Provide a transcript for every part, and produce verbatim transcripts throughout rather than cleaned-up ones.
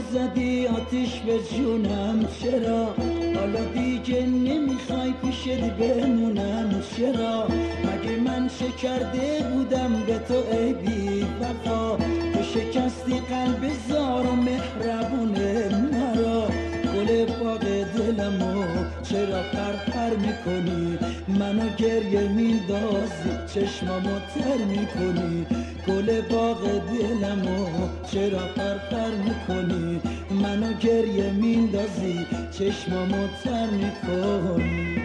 زدی آتیش به جونم، چرا حالا دیگه نمیخوای پیشت بمونم؟ چرا مگه من چه کرده بودم به تو ای بی وفا؟ تو شکستی قلب زار و مهربونه مرا. گل باغ دلمو چرا پرپر میکنی؟ منو گریه میندازی چشمامو تر میکنی. گل باغ دلمو چرا پرپر میکنی؟ منو گریه میندازی چشمامو تر میکنی.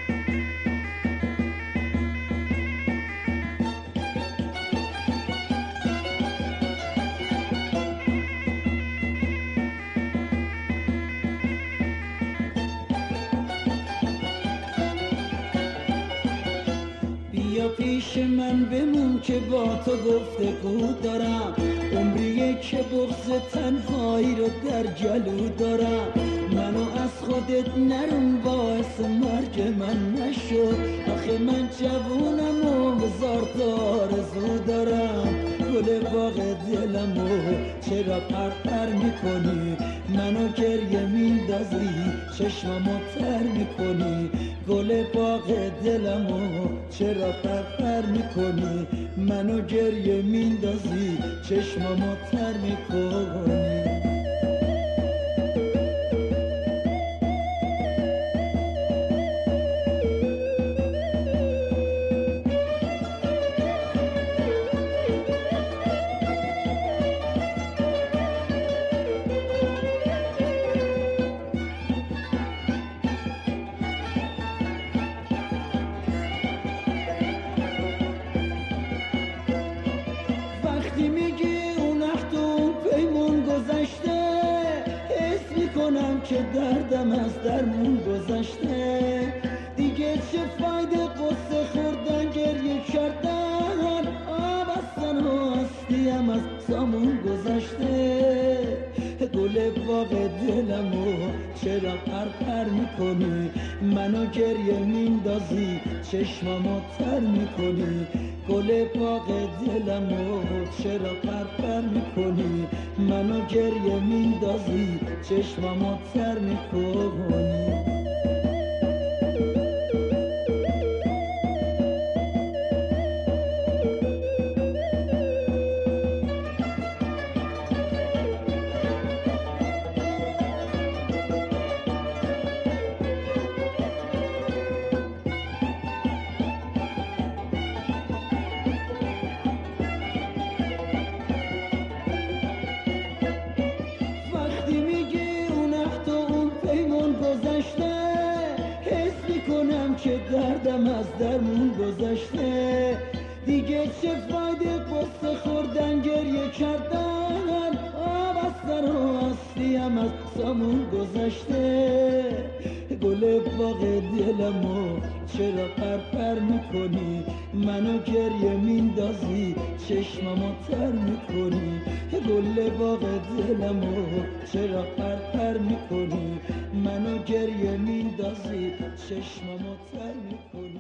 بیا پیش من بمون که با تو گفتگو دارم، عمریه که بغض تنهایی رو در گلو دارم. منو از خودت نرون باعث مرگ من نشو، آخه من جوونم و هزار تا آرزو دارم. گل باغ دلمو چرا پرپر میکنی؟ منو گریه میندازی چشمامو تر میکنی. گل باغ دلمو چرا پرپر میکنی؟ منو گریه میندازی چشمامو تر میکنی. وقتی میگی اون عهد و اون پیمون گذشته، حس میکنم که دردم از درمون گذشته. دیگه چه فایده قصه خوردن گریه کردن؟ آب از تن و هستیم از سامون گذشته. گل باغ دلمو چرا پرپر میکنی؟ منو گریه میندازی چشمامو تر میکنی. گل باغ دلمو چرا پرپر میکنی؟ منو گریه میندازی چشمامو تر میکنی. که دردم از درمون گذشته. دیگه چه فایده قصه خوردن گریه کردن؟ آب از سر و هستیم از سامون گذشته. گل باغ دلمو چرا پرپر میکنی؟ منو گریه میندازی چشمامو تر میکنی. گل باغ دلمو چرا پرپر میکنی؟ منو گریه میندازی چشمامو تر میکنی.